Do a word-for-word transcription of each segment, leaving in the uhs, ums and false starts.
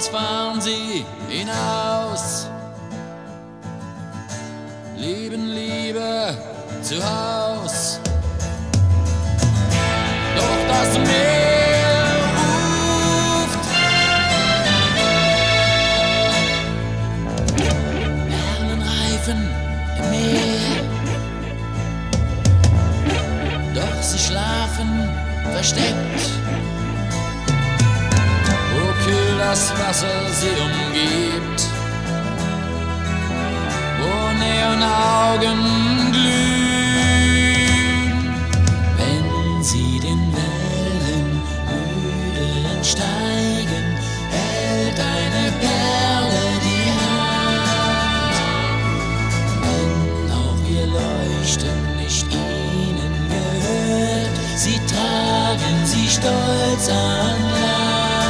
Morgens fahren sie hinaus, lieben Liebe zu Haus. Doch das Meer ruft, Perlenreifen im Meer. Doch sie schlafen versteckt, wo kühl das Wasser sie umgibt, wo Neonaugen glühen. Wenn sie den Wellen müde entsteigen, hält eine Perle die Hand. Wenn auch ihr Leuchten nicht ihnen gehört, sie tragen sie stolz an Land.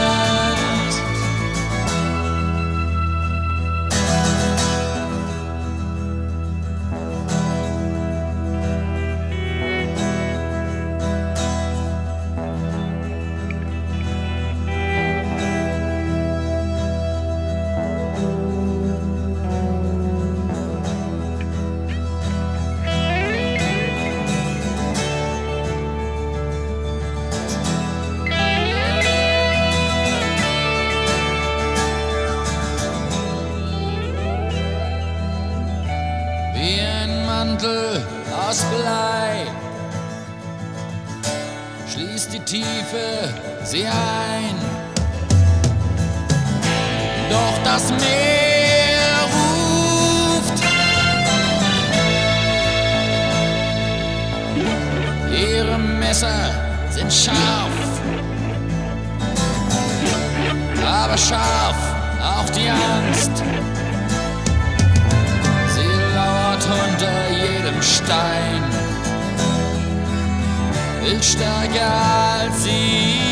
Wie ein Mantel aus Blei schließt die Tiefe sie ein. Doch das Meer ruft, ihre Messer sind scharf, aber scharf auch die Angst. Unter jedem Stein, will stärker als sie.